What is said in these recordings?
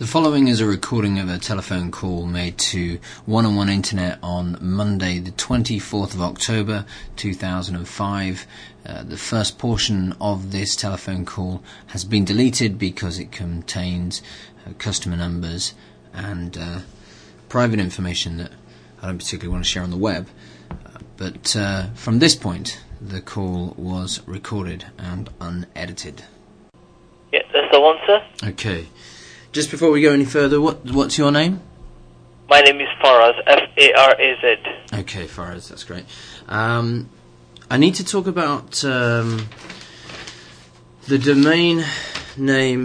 The following is a recording of a telephone call made to One-on-One Internet on Monday the 24th of October 2005. The first portion of this telephone call has been deleted because it contains customer numbers and private information that I don't particularly want to share on the web. But from this point, the call was recorded and unedited. Yeah, that's the one, sir. Okay. Just before we go any further, what's your name? My name is Faraz, F-A-R-A-Z. Okay, Faraz, that's great. I need to talk about the domain name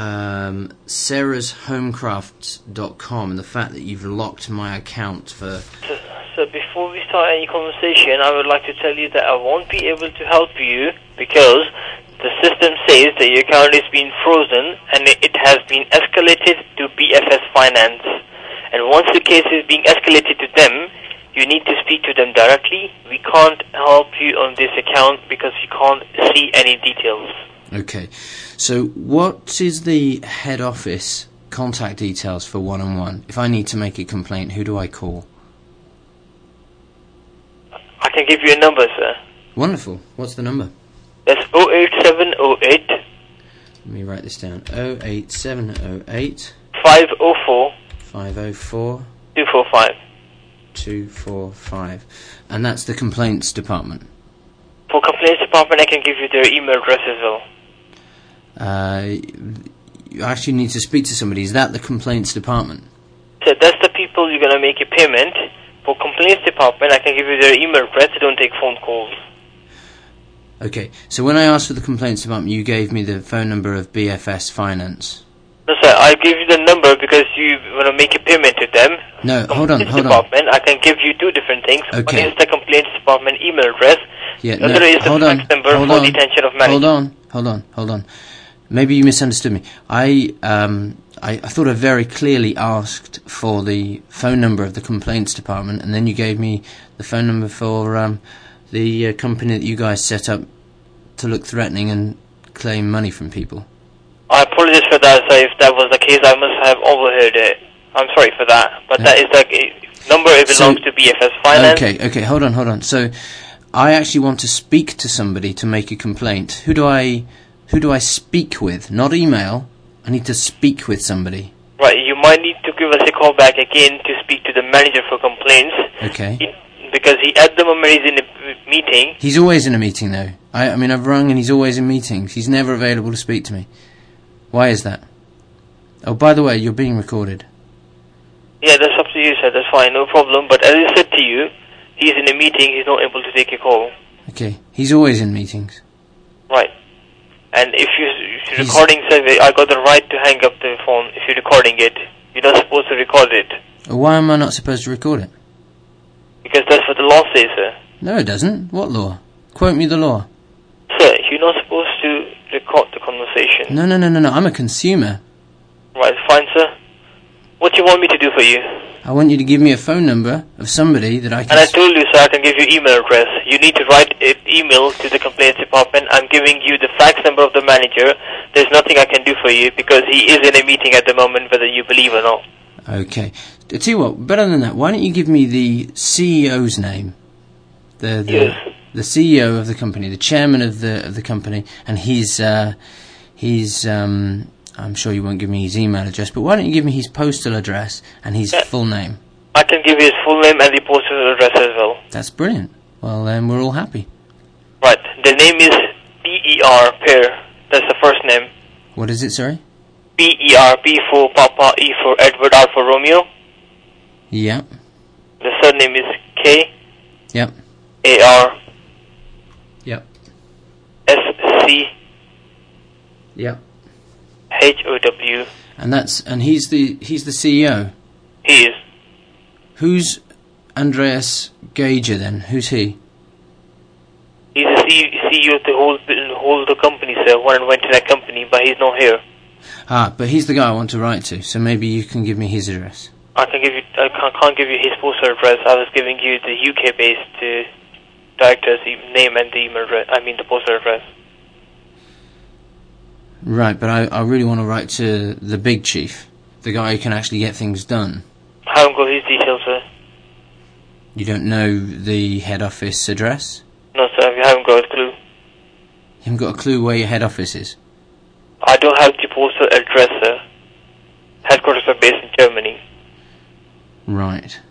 sarahshomecraft.com and the fact that you've locked my account for... So before we start any conversation, I would like to tell you that I won't be able to help you because the system says that your account is being frozen and it has been escalated to BFS Finance. And once the case is being escalated to them, you need to speak to them directly. We can't help you on this account because you can't see any details. Okay. So what is the head office contact details for One-on-One? If I need to make a complaint, who do I call? I can give you a number, sir. Wonderful. What's the number? That's 08708. Let me write this down. 08708 504 504 245. 245. And that's the complaints department. For complaints department, I can give you their email address as well. You actually need to speak to somebody. Is that the complaints department? So that's the people you're going to make a payment. For complaints department, I can give you their email address. They don't take phone calls. Okay, so when I asked for the complaints department, you gave me the phone number of BFS Finance. No, sir, I give you the number because you want to make a payment to them. No, hold on. I can give you two different things. Okay. One is the complaints department email address. Yeah, the other is the fax number for detention of manager. Hold on. Maybe you misunderstood me. I thought I very clearly asked for the phone number of the complaints department, and then you gave me the phone number for the company that you guys set up to look threatening and claim money from people. I apologize for that, sir. If that was the case, I must have overheard it. I'm sorry for that. But that is the number. It belongs to BFS Finance. Okay, hold on. So, I actually want to speak to somebody to make a complaint. Who do I speak with? Not email. I need to speak with somebody. Right, you might need to give us a call back again to speak to the manager for complaints. Okay. Because at the moment he's in a meeting. He's always in a meeting, though. I mean, I've rung and he's always in meetings. He's never available to speak to me. Why is that? Oh, by the way, you're being recorded. Yeah, that's up to you, sir. That's fine, no problem. But as I said to you, he's in a meeting. He's not able to take a call. Okay. He's always in meetings. Right. And if you're recording, sir, I got the right to hang up the phone if you're recording it. You're not supposed to record it. Why am I not supposed to record it? Because that's what the law says, sir. No, it doesn't. What law? Quote me the law. Sir, you're not supposed to record the conversation. No. I'm a consumer. Right, fine, sir. What do you want me to do for you? I want you to give me a phone number of somebody that I can... And I told you, sir, I can give you email address. You need to write an email to the complaints department. I'm giving you the fax number of the manager. There's nothing I can do for you because he is in a meeting at the moment, whether you believe or not. Okay. I tell you what, better than that, why don't you give me the CEO's name? Yes. The CEO of the company, the chairman of the company, and he's I'm sure you won't give me his email address, but why don't you give me his postal address and his full name? I can give you his full name and the postal address as well. That's brilliant. Well, then we're all happy. Right. The name is P-E-R, Per. That's the first name. What is it, sorry? P-E-R, P for Papa, E for Edward, R for Romeo. Yep. The surname is K. Yep. A-R. Yep. S-C. Yep. H-O-W. And he's the CEO. He is. Who's Andreas Gager then? Who's he? He's the CEO of the whole company, sir. One went to that company, but he's not here. But he's the guy I want to write to. So maybe you can give me his address. I can't give you his postal address. I was giving you the UK-based director's name and the email address. I mean the postal address. Right, but I really want to write to the big chief. The guy who can actually get things done. I haven't got his details, sir. You don't know the head office address? No, sir, I haven't got a clue. You haven't got a clue where your head office is? I don't have the postal address, sir. Headquarters are based in Germany. Right.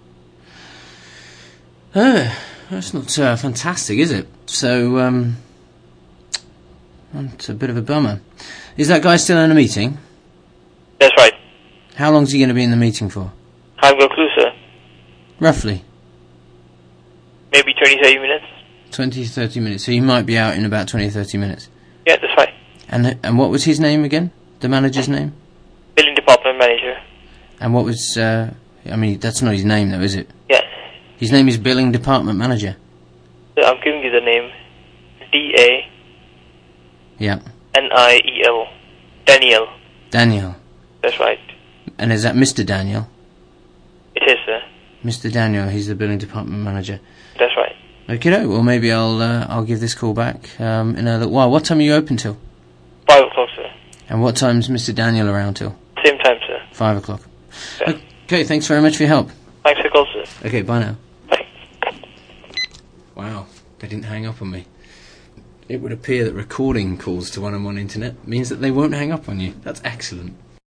That's not fantastic, is it? So, it's a bit of a bummer. Is that guy still in a meeting? That's right. How long's he going to be in the meeting for? I haven't got a clue, sir. Roughly? Maybe 20, 30 minutes. 20, 30 minutes. So he might be out in about 20, 30 minutes. Yeah, that's right. And what was his name again? The manager's name? Billing department manager. And what was... that's not his name, though, is it? Yeah. His name is Billing Department Manager. I'm giving you the name. D-A... Yeah. N-I-E-L. Daniel. Daniel. That's right. And is that Mr. Daniel? It is, sir. Mr. Daniel, he's the Billing Department Manager. That's right. Okay, well maybe I'll give this call back in a little while. What time are you open till? 5 o'clock, sir. And what time's Mr. Daniel around till? Same time, sir. 5 o'clock. Yeah. Okay, thanks very much for your help. Thanks for the call, sir. Okay, bye now. Bye. Wow, they didn't hang up on me. It would appear that recording calls to 1&1 Internet means that they won't hang up on you. That's excellent.